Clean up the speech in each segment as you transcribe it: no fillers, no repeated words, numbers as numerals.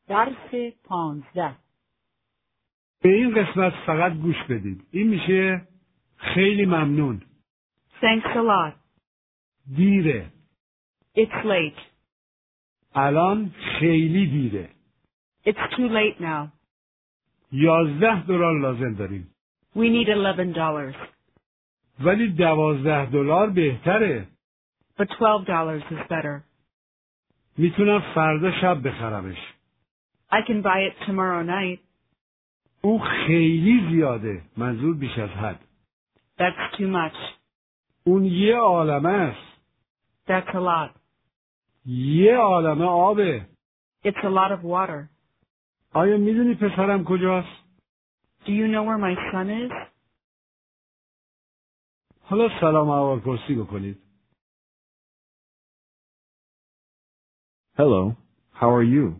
درس 15. به این قسمت فقط گوش بدید. این میشه خیلی ممنون. Thanks a lot. دیره. It's late. الان خیلی دیره. It's too late now. $11 لازم داریم. We need $11. ولی $12 بهتره. But $12 is better. میتونم فردا شب بخرمش. I can buy it tomorrow night. اون خیلی زیاده. منظور بیش از حد. That's too much. اون یه عالمه است. That's a lot. یه عالمه آبه. It's a lot of water. آیا میدونی پسرم کجاست؟ Do you know where my son is? حالا سلام احوالپرسی بکنید. Hello, how are you?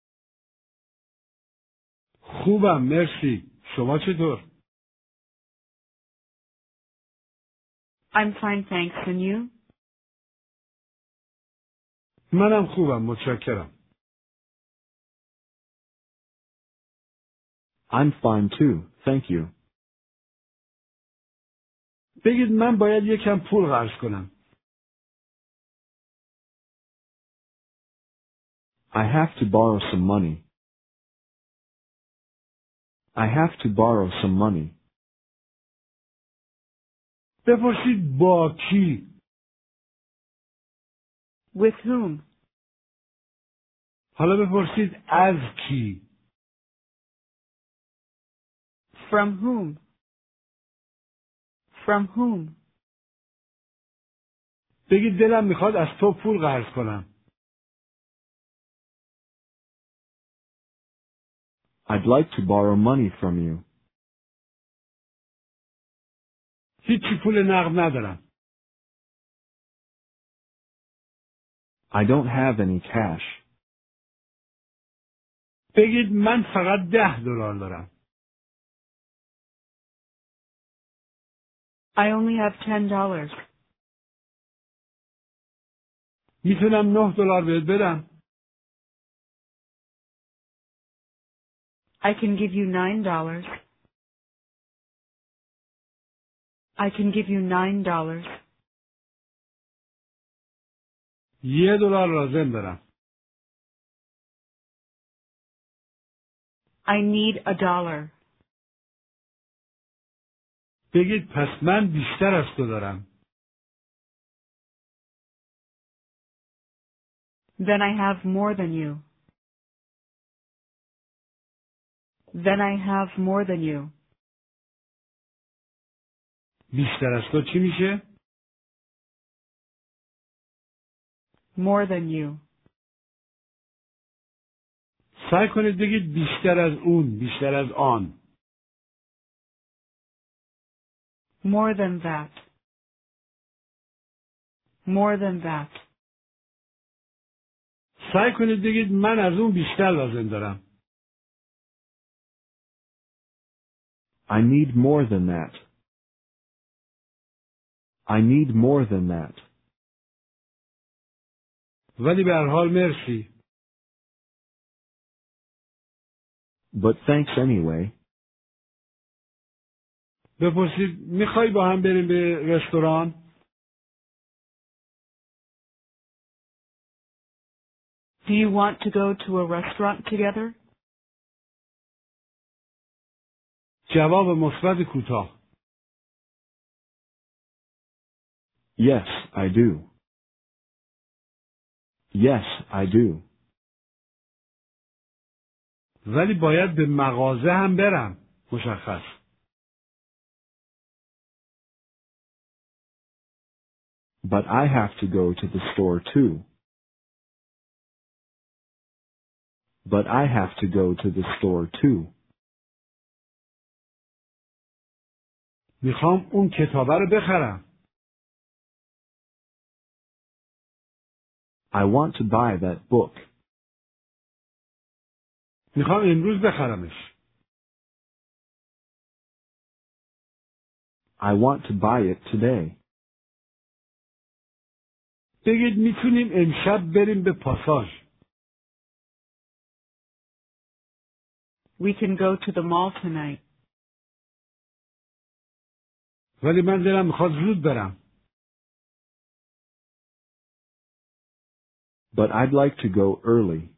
خوبم مرسی. شما چطور؟ I'm fine, thanks. And you? منم خوبم متشکرم. I'm fine too, thank you. بگید من باید یکم پول قرض کنم. I have to borrow some money. I have to borrow some money. بپرسید با کی؟ With whom? حالا بپرسید از کی؟ From whom? From whom? بگید دلم میخواد از تو پول قرض کنم. I'd like to borrow money from you. هیچی پول نقد ندارم. I don't have any cash. بگید من فقط $10 دارم. I only have $10. میتونم $9 بهت بدم. I can give you $9. I can give you $9. $1 لازم دارم. I need $1. بگید پس من بیشتر از تو دارم. Then I have more than you. Then I have more than you. بیشتر از تو چی میشه؟ More than you. سعی کنید بگید بیشتر از اون، بیشتر از آن. More than that. More than that. سعی کنید بگید من از اون بیشتر لازم دارم. I need more than that. I need more than that. ولی به هر حال مرسی. But thanks anyway. بپرسید میخوای با هم بریم به رستوران؟ Do you want to go to a restaurant together? جواب مثبت کوتاه. Yes, I do. Yes, I do. ولی باید به مغازه هم برم. مشخص. But I have to go to the store too. But I have to go to the store too. میخوام اون کتابه رو بخرم. I want to buy that book. میخوام امروز بخرمش. I want to buy it today. بگید میتونیم امشب بریم به پاساژ. We can go to the mall tonight. ولی من دلم میخواد زود برم. But I'd like to go early.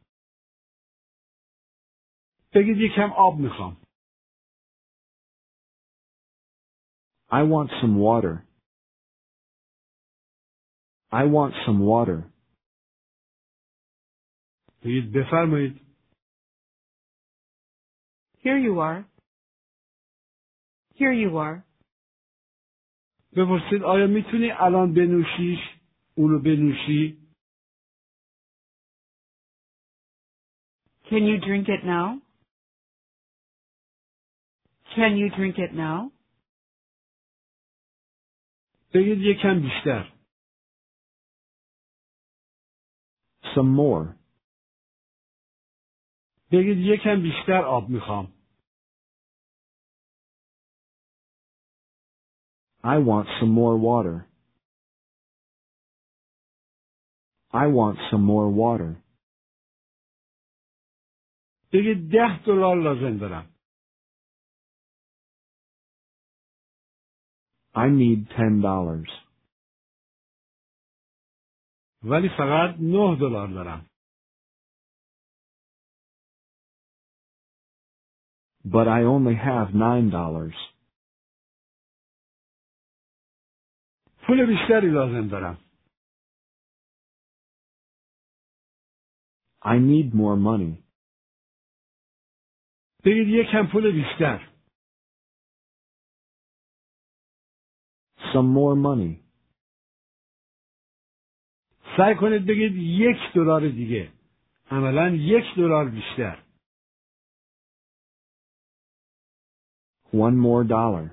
بگید یکم آب میخوام. I want some water. I want some water. بگید بفرمایید. Here you are. Here you are. بپرسید آیا میتونی الان بنوشیش؟ اونو بنوشی؟ Can you drink it now? Can you drink it now? بگید یکم بیشتر. Some more. بگید یکم بیشتر آب میخوام. I want some more water. I want some more water. بگید $10 لازم دارم. I need $10. ولی فقط $9 دارم. But I only have $9. پول بیشتری لازم دارم. I need more money. بگید یکم پول بیشتر. Some more money. سعی کنید بگید $1 دیگه. عملاً $1 بیشتر. One more dollar.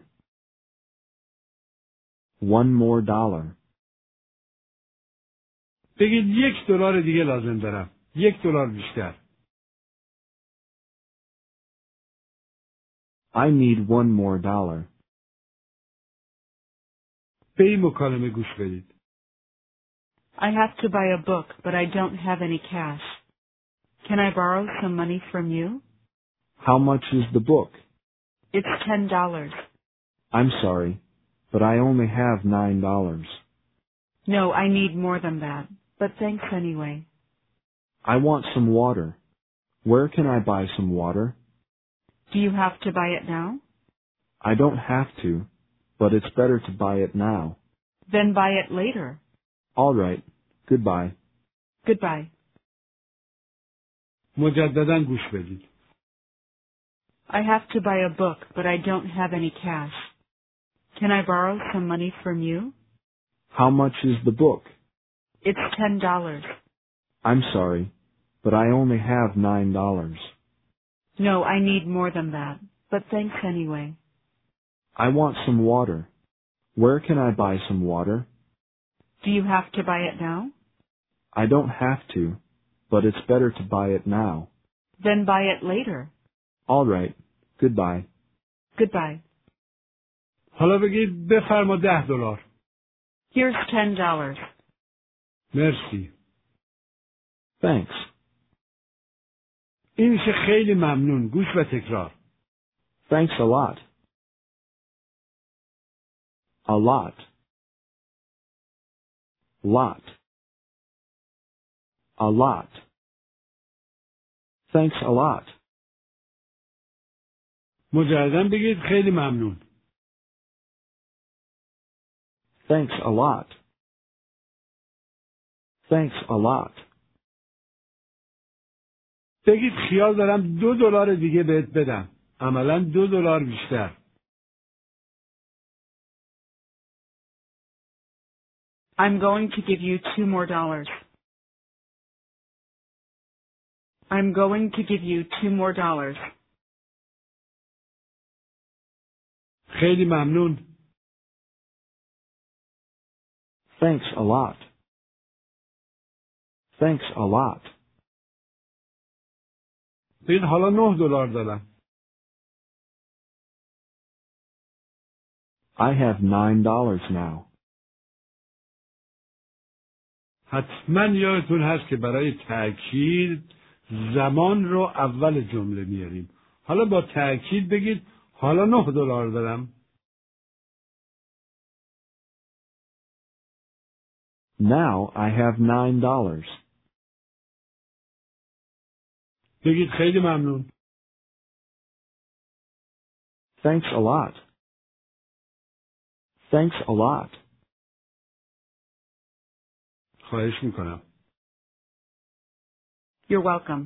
One more dollar. بگید $1 دیگه لازم دارم. $1 بیشتر. I need one more dollar. به این مکالمه گوش بدید. I have to buy a book, but I don't have any cash. Can I borrow some money from you? How much is the book? It's $10. I'm sorry, but I only have $9. No, I need more than that, but thanks anyway. I want some water. Where can I buy some water? Do you have to buy it now? I don't have to, but it's better to buy it now. Then buy it later. All right. Goodbye. Goodbye. مجدداً گوش بدید. I have to buy a book, but I don't have any cash. Can I borrow some money from you? How much is the book? It's $10. I'm sorry, but I only have $9. No, I need more than that, but thanks anyway. I want some water. Where can I buy some water? Do you have to buy it now? I don't have to, but it's better to buy it now. Then buy it later. All right. Goodbye. Goodbye. حالا بگید بفرما $10. Here's $10. مرسی. Thanks. این میشه خیلی ممنون. گوش و تکرار. Thanks a lot. A lot. Lot. A lot. Thanks a lot. مجدداً بگید خیلی ممنون. Thanks a lot. Thanks a lot. بگید خیال دارم $2 دیگه بهت بدم. عملاً $2 بیشتر. I'm going to give you $2 more. I'm going to give you $2 more. خیلی ممنون. Thanks a lot. Thanks a lot. بگید حالا $9 دارم. I have $9 now. حتما یادتون هست که برای تأکید زمان رو اول جمله میاریم. حالا با تأکید بگید حالا $9 دارم. Now I have $9. بگید خیلی ممنون. Thanks a lot. Thanks a lot. خواهش میکنم. You're welcome.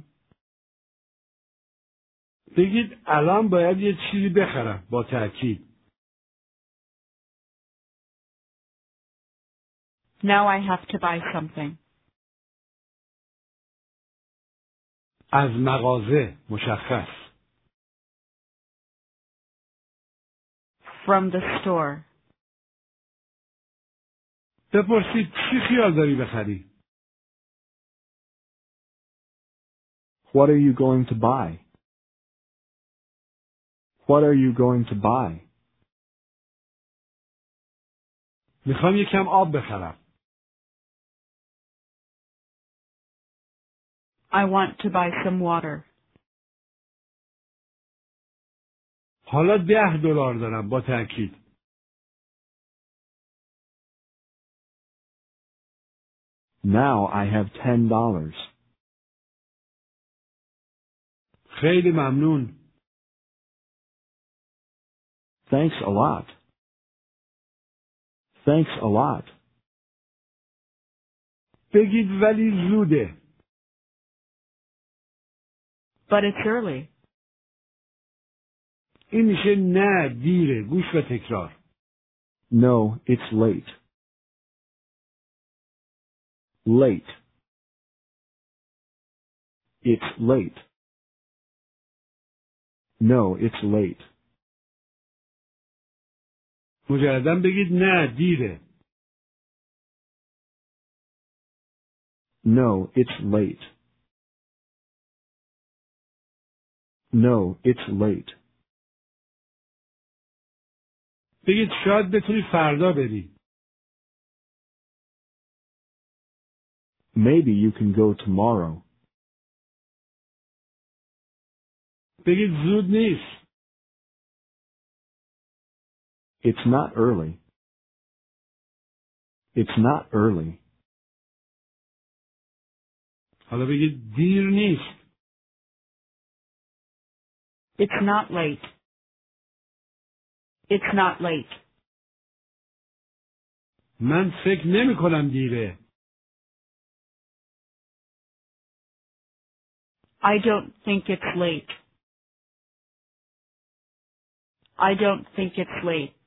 بگید الان باید یه چیزی بخرم با تأکید. Now I have to buy something. از مغازه مشخص. From the store. بپرسید چی خیال داری بخری؟ What are you going to buy? What are you going to buy? میخوام یکم آب بخرم. I want to buy some water. حالا $10 دارم با تأکید. Now I have $10. خیلی ممنون. Thanks a lot. Thanks a lot. بگید ولی زوده. But it's early. این میشه نه دیره. گوش و تکرار. No, it's late. Late. It's late. No, it's late. مجددا بگید نه دیره. No, it's late. No, it's late. بگید شاید بتونی فردا بری. Maybe you can go tomorrow. بگید زود نیست. It's not early. It's not early. حالا بگید دیر نیست. It's not late. It's not late. من فکر نمی کنم دیره. I don't think it's late. I don't think it's late.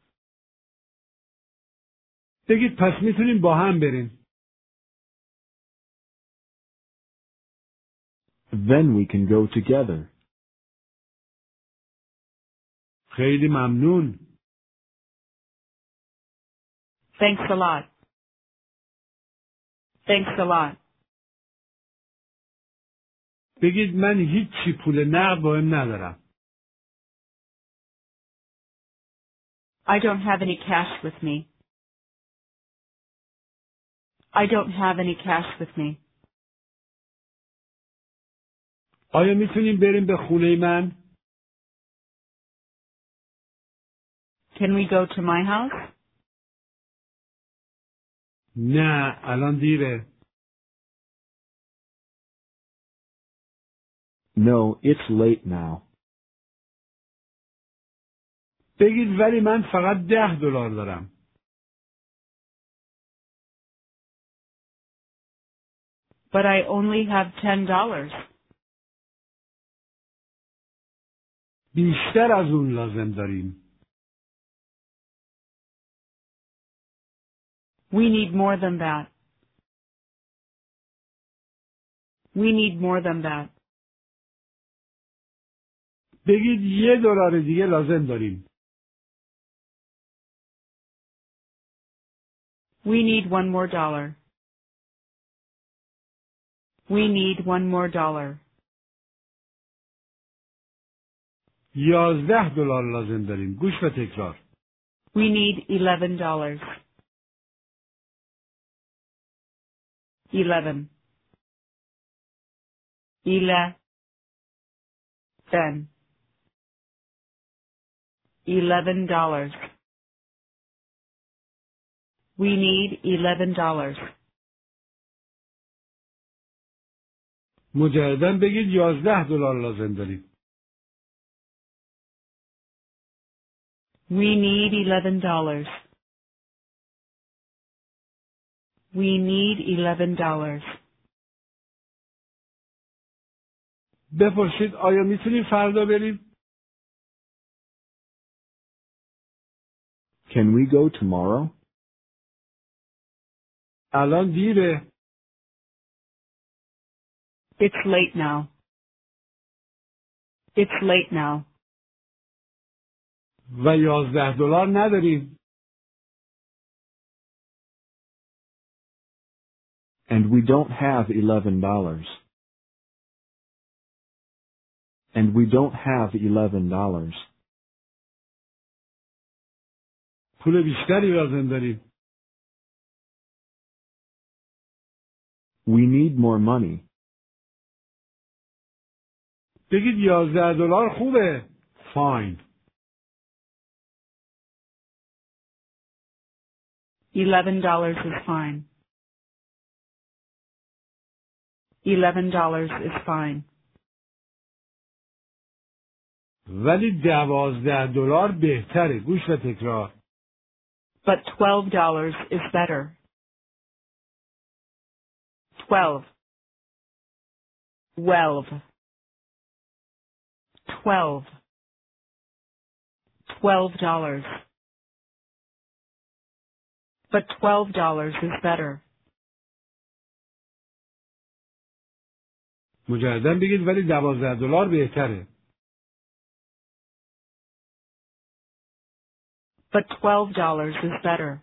بگید پس میتونیم با هم بریم. Then we can go together. خیلی ممنون. Thanks a lot. Thanks a lot. بگید من هیچی پول نقد با هم ندارم. I don't have any cash with me. I don't have any cash with me. آیا میتونیم بریم به خونه من؟ Can we go to my house? نه الان دیره. No, it's late now. بگید ولی من فقط $10 دارم. But I only have $10. بیشتر از اون لازم داریم. We need more than that. We need more than that. بگید $1 دیگه لازم داریم. We need one more dollar. We need one more dollar. $11 لازم داریم. گوش و تکرار. We need $11. 11. 11. $11. We need $11. مجددا بگید $11 لازم داریم. We need $11. We need $11. بپرسید آیا میتونیم فردا بریم؟ Can we go tomorrow? الان دیره. It's late now. It's late now. و $11 نداریم. And we don't have $11. And we don't have $11. پول بیشتری لازم داریم. We need more money. بگید $11 خوبه. Fine. $11 is fine. $11 is fine. ولی $12 بهتره. گوش و تکرار. But $12 is better. 12. 12. 12. $12. But $12 is better. مجددا بگید ولی $12 بهتره. But $12 is better.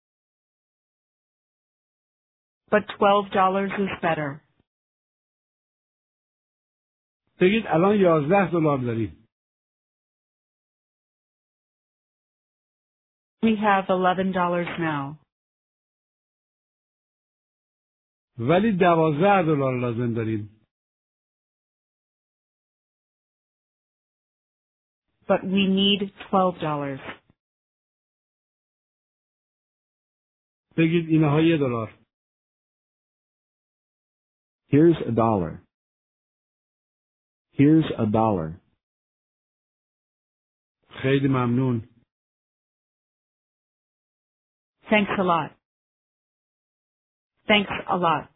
But $12 is better. بگید الان $11 داریم. We have $11 now. ولی $12 لازم داریم. But we need $12. بگید اینها $1. Here's $1. Here's $1. خیلی ممنون. Thanks a lot. Thanks a lot.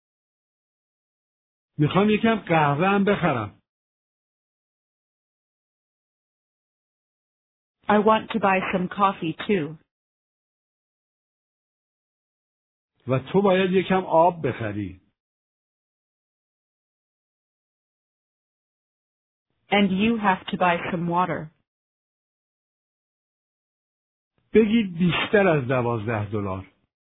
میخوام یکم قهوه هم بخرم. I want to buy some coffee too. و تو باید یکم آب بخری. And you have to buy some water. بگید بیشتر از $12.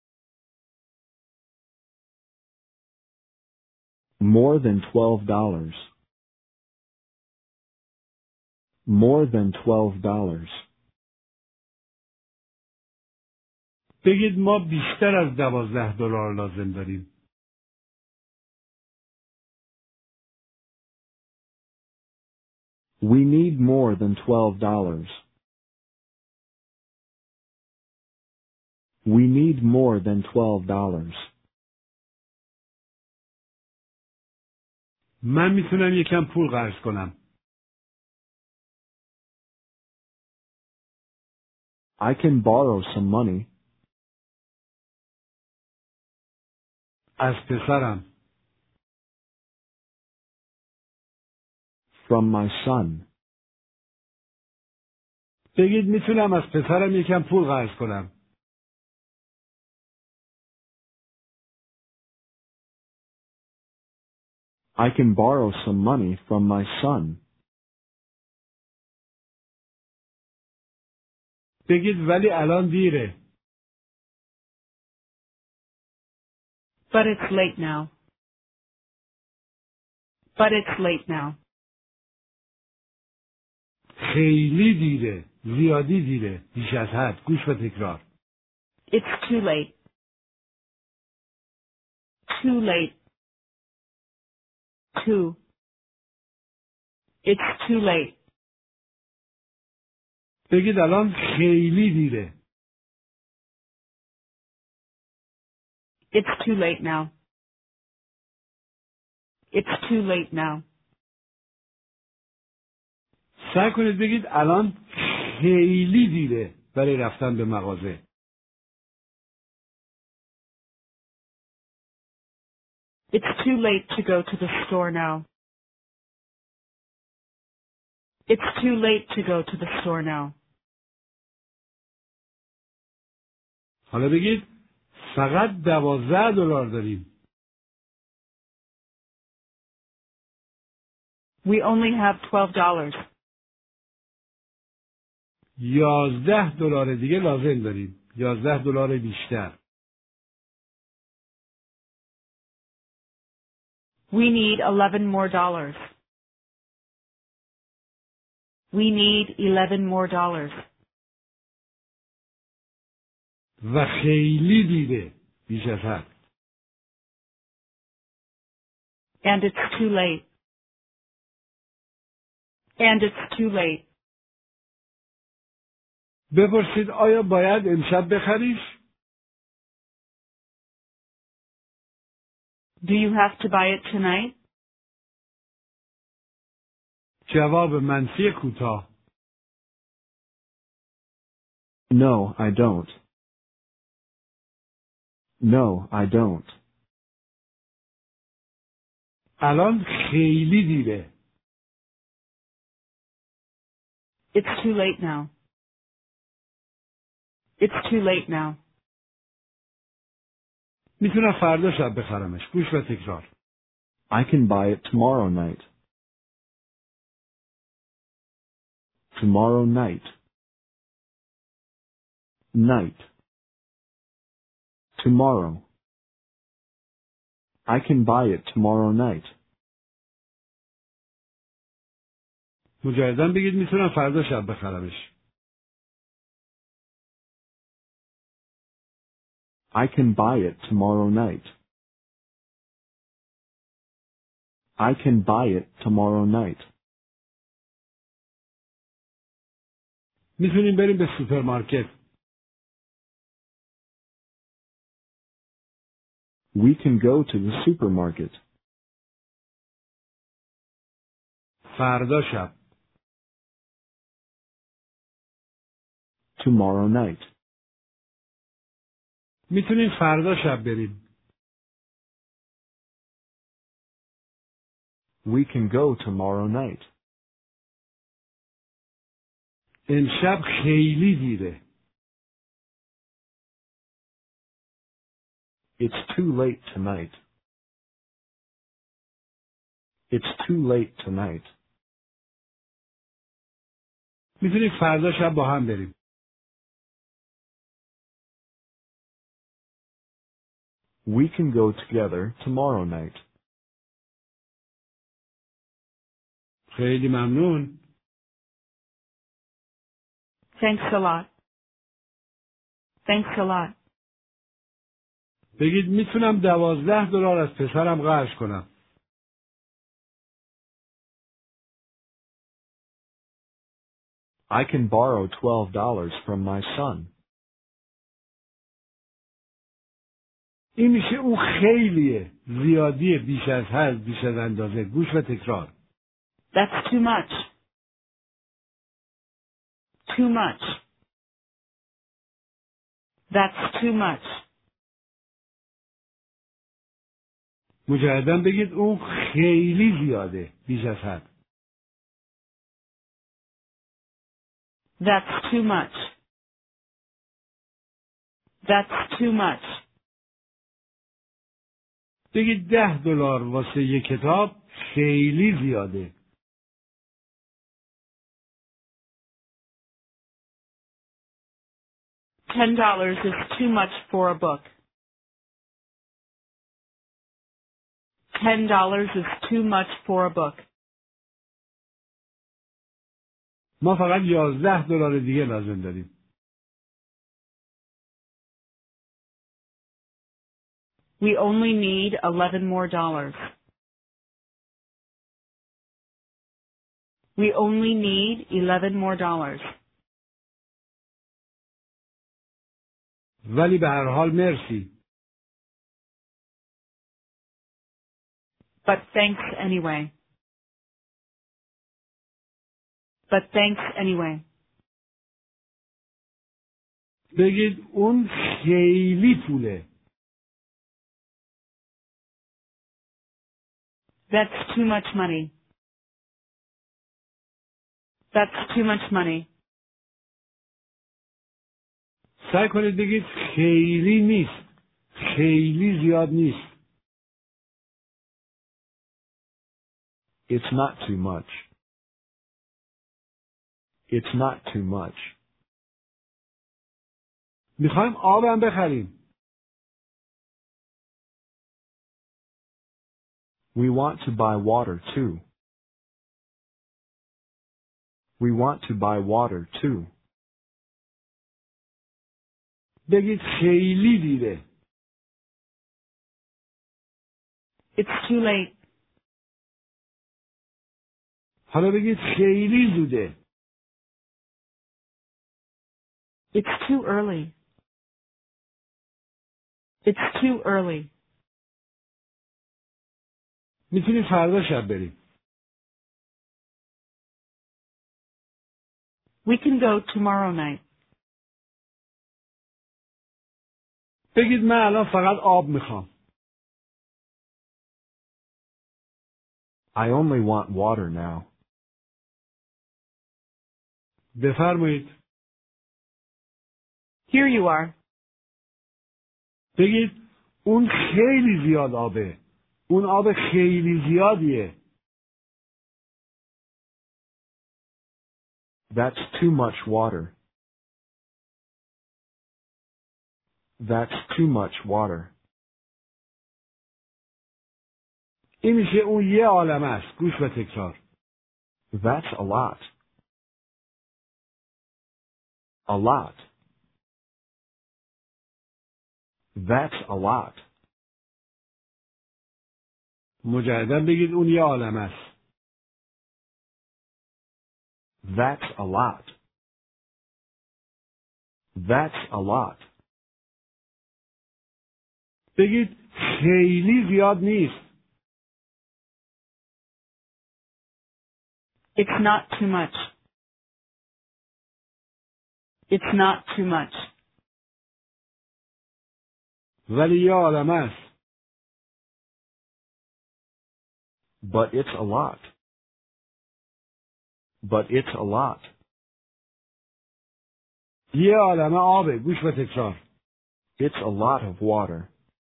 More than $12. More than $12. بگید ما بیشتر از $12 لازم داریم. We need more than $12. We need more than $12. من میتونم یکم پول قرض کنم. I can borrow some money. از پسرم. From my son. بگید میتونم از پسرم یکم پول قرض کنم. I can borrow some money from my son. بگید ولی الان دیره. But it's late now. But it's late now. خیلی دیره. زیادی دیره. بیش از حد. گوش و تکرار. It's too late. Too late. Too. It's too late. بگید الان خیلی دیره. It's too late now. It's too late now. سعی کنید بگید الان خیلی دیره برای رفتن به مغازه. It's too late to go to the store now. It's too late to go to the store now. حالا بگید فقط $12 داریم. We only have $12. $11 دیگه لازم داریم. $11 بیشتر. We need $11 more. We need $11 more. و خیلی دیره. بیش از حد. And it's too late. And it's too late. بپرسید آیا باید امشب بخریش؟ Do you have to buy it tonight? جواب منفی کوتاه. No, I don't. No, I don't. الان خیلی دیره. It's too late now. It's too late now. میتونم فردا شب بخرمش. گوش و تکرار. I can buy it tomorrow night. Tomorrow night. Night. Tomorrow. I can buy it tomorrow night. مجدداً بگید میتونم فردا شب بخرمش. I can buy it tomorrow night. I can buy it tomorrow night. میتونیم بریم به سوپرمارکت. We can go to the supermarket. فردا شب. Tomorrow night. میتونیم فردا شب بریم. We can go tomorrow night. امشب خیلی دیره. It's too late tonight. It's too late tonight. میتونیم فردا شب با هم بریم. We can go together tomorrow night. خیلی ممنون. Thanks a lot. Thanks a lot. بگید میتونم $12 از پسرم قرض کنم. I can borrow $12 from my son. این میشه او خیلیه. زیادیه. بیش از حد. بیش از اندازه. گوش و تکرار. That's too much. Too much. That's too much. مجدداً بگید او خیلی زیاده. بیش از حد. That's too much. That's too much. بگید $10 واسه یک کتاب خیلی زیاده. $10 is too much for a book. $10 is too much for a book. ما فقط $11 دیگه لازم داریم. We only need $11 more. We only need $11 more. ولی به هر حال مرسی. But thanks anyway. But thanks anyway. بگید اون خیلی پوله. That's too much money. That's too much money. سعی کنید بگید خیلی نیست. خیلی زیاد نیست. It's not too much. It's not too much. میخوایم آبم بخریم. We want to buy water too. We want to buy water too. بگید خیلی دیره. It's too late. حالا بگید خیلی زوده. It's too early. It's too early. میتونیم فردا شب بریم. We can go tomorrow night. بگید من الان فقط آب میخوام. I only want water now. بفرمایید. Here you are. بگید اون خیلی زیاد آبه. اون آب خیلی زیادیه. That's too much water. That's too much water. این میشه اون یه عالمه است. گوش و تکرار. That's a lot. A lot. That's a lot. مجددا بگید اون یه عالمه است. That's a lot. That's a lot. بگید خیلی زیاد نیست. It's not too much. It's not too much. ولی یه عالمه است. But it's a lot. But it's a lot. یه عالمه آبه. گوش و تکرار. It's a lot of water.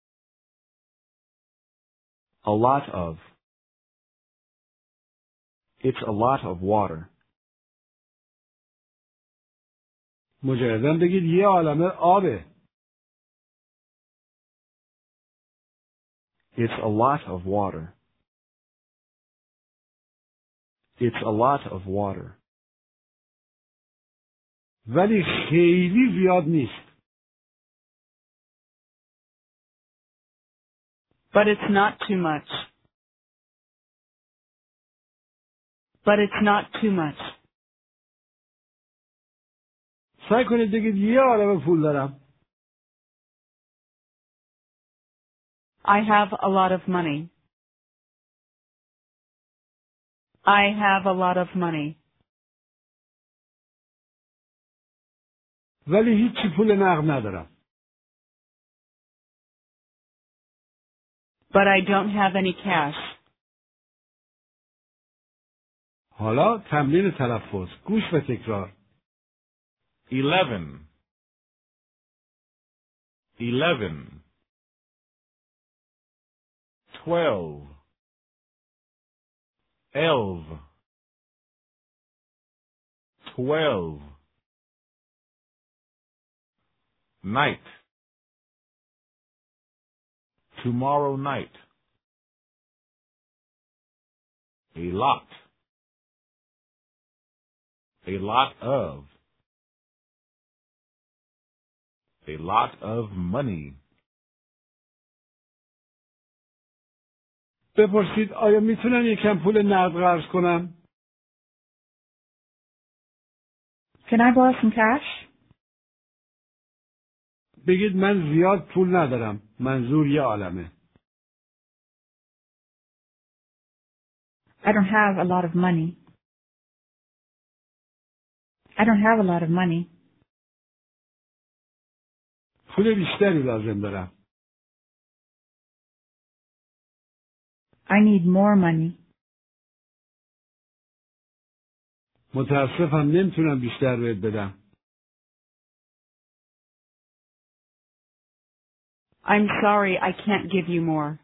A lot of. It's a lot of water. مجددا بگید یه عالمه آبه. It's a lot of water. It's a lot of water. ولی خیلی زیاد نیست. But it's not too much. But it's not too much. سعی کنید بگید یه عالمه پول دارم. I have a lot of money. I have a lot of money. ولی هیچی پول نقد ندارم. But I don't have any cash. حالا تمرین تلفظ. گوش و تکرار. 11 11 12 11 12 night tomorrow night a lot of money. بپرسید آیا میتونم یکم پول نقد قرض کنم؟ Can I borrow some cash? بگید من زیاد پول ندارم. منظور یه عالمه. I don't have a lot of money. I don't have a lot of money. پول بیشتری لازم دارم. I need more money. متاسفم نمیتونم بیشتر بهت بدم. I'm sorry, I can't give you more.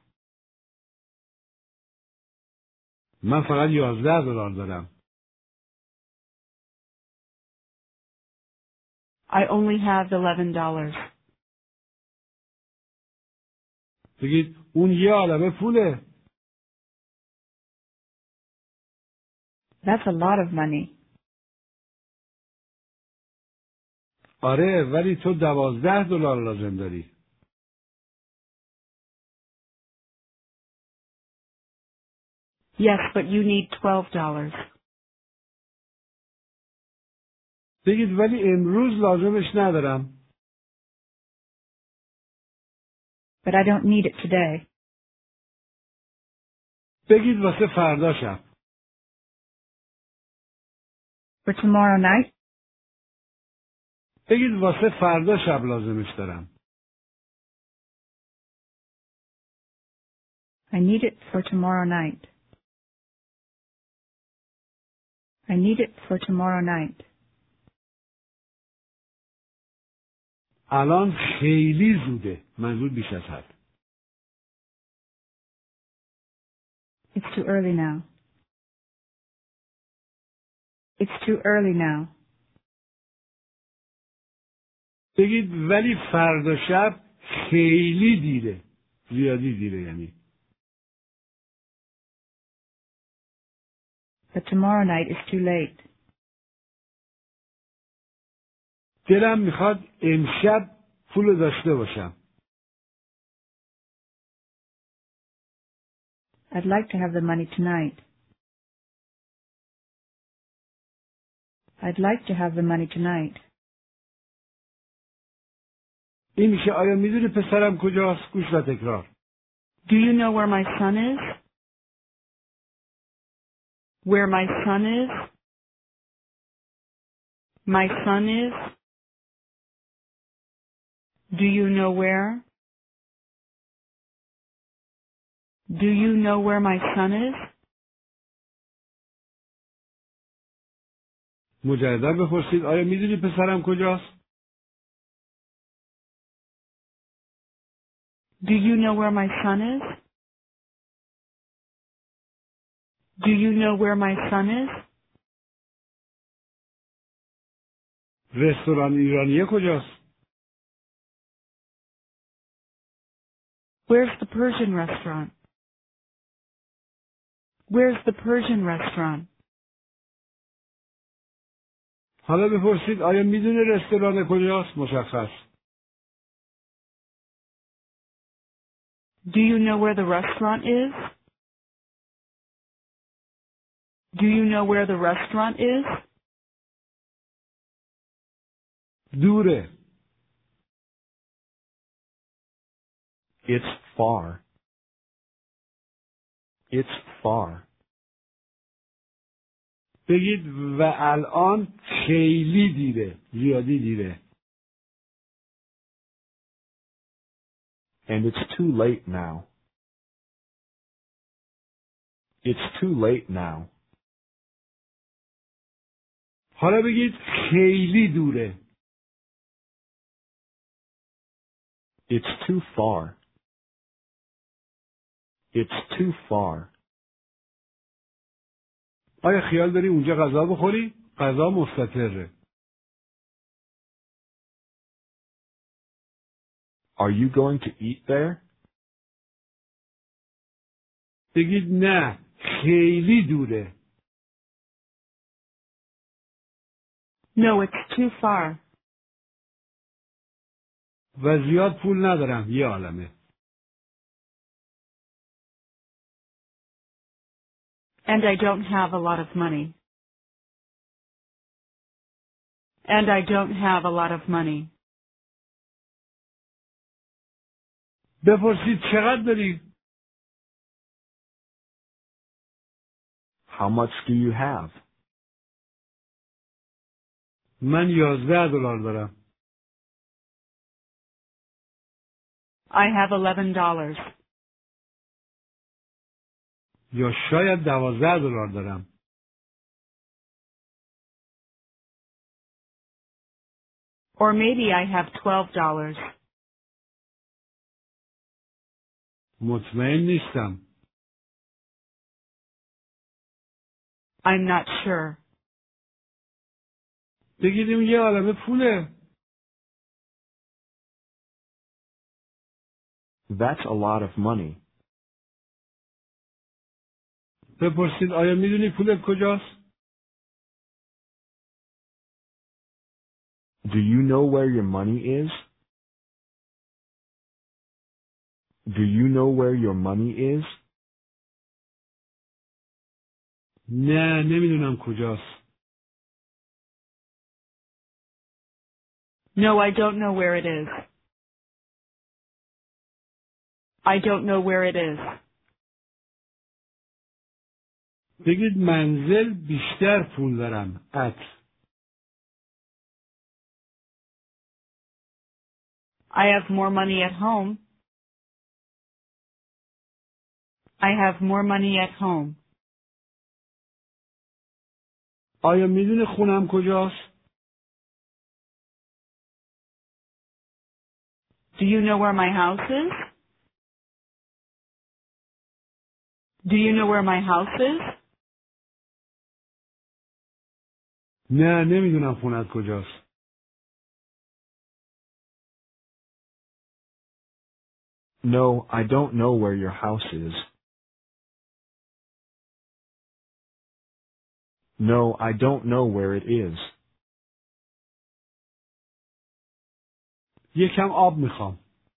من فقط $11 دارم. I only have $11. بگید اون یه عالمه پوله. That's a lot of money. آره ولی تو $12 لازم داری. Yes, but you need $12. بگید ولی امروز لازمش ندارم. But I don't need it today. بگید واسه فردا شب. For tomorrow night? بگید واسه فردا شب لازمش دارم. I need it for tomorrow night. I need it for tomorrow night. الان خیلی زوده. منظور بیش از حد. It's too early now. It's too early now. بگید ولی فردا شب خیلی دیره. زیادی دیره یعنی. But tomorrow night is too late. دلم میخواد امشب پول داشته باشم. I'd like to have the money tonight. I'd like to have the money tonight. این میشه آیا میدونی پسرم کجاست؟ گوش و تکرار. Do you know where my son is? Where my son is? My son is? Do you know where? Do you know where my son is? مجددا بپرسید آیا میدونی پسرم کجاست؟ Do you know where my son is? Do you know where my son is? رستوران ایرانیه کجاست؟ Where's the Persian restaurant? Where's the Persian restaurant? حالا بپرسید آیا میدونی رستوران کجاست؟ مشخص. Do you know where the restaurant is? Do you know where the restaurant is? دوره. It's far. It's far. بگید و الان خیلی دیره. زیادی دیره. And it's too late now. It's too late now. حالا بگید خیلی دوره. It's too far. It's too far. آیا خیال داری اونجا غذا بخوری؟ غذا مستتره. Are you going to eat there? بگید نه خیلی دوره. No, it's too far. و زیاد پول ندارم. یه عالمه. And I don't have a lot of money. And I don't have a lot of money. بپرسید چقدر داری؟ How much do you have? من $11 دارم. I have $11. یا شاید $12 دارم. Or maybe I have $12. مطمئن نیستم. I'm not sure. بگیریم یه عالمه پوله. That's a lot of money. بپرسید آیا میدونی پولت کجاست؟ Do you know where your money is? Do you know where your money is? نه نمیدونم کجاست. No, I don't know where it is. I don't know where it is. بگید منزل بیشتر پول دارم. at. I have more money at home. I have more money at home. آیا میدونی خونم کجاست؟ Do you know where my house is? Do you know where my house is? نه نمیدونم خونت کجاست. No, I don't know where your house is. No, I don't know where it is. یکم آب میخوام.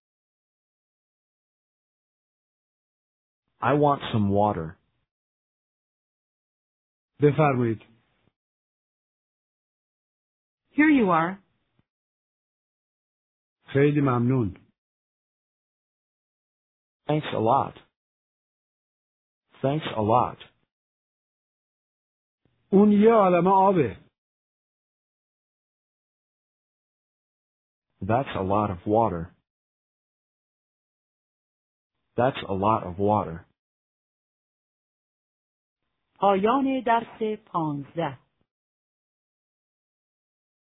I want some water. بفرمایید. Here you are. خیلی ممنون. Thanks a lot. Thanks a lot. اون یه عالمه آبه. That's a lot of water. That's a lot of water. پایان درس 15